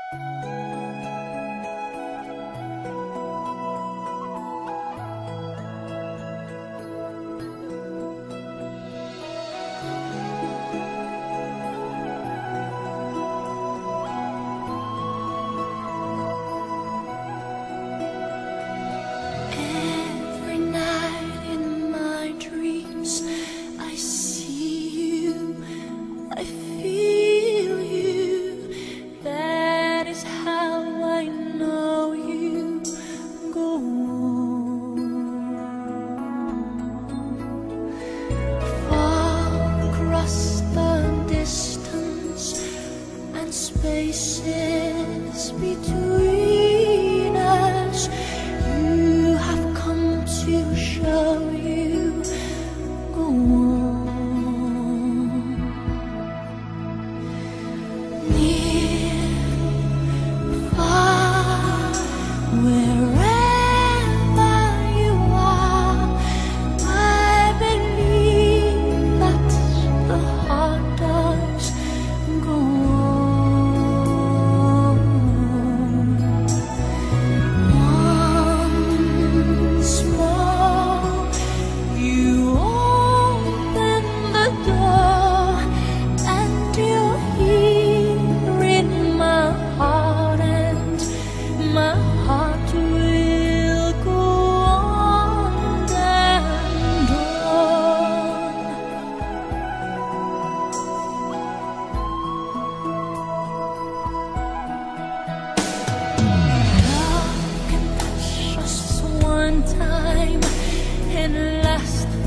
Every night in my dreams, I see you, I feel you. That is how I know you. Go on. Far across the distance and spaces between us, you have come to show you. Go on. Near, far, wherever you are, I believe that the heart does go on. Once more, you open the door, and you're here in my heart, and my heart will go on and on. Love can touch us one time and last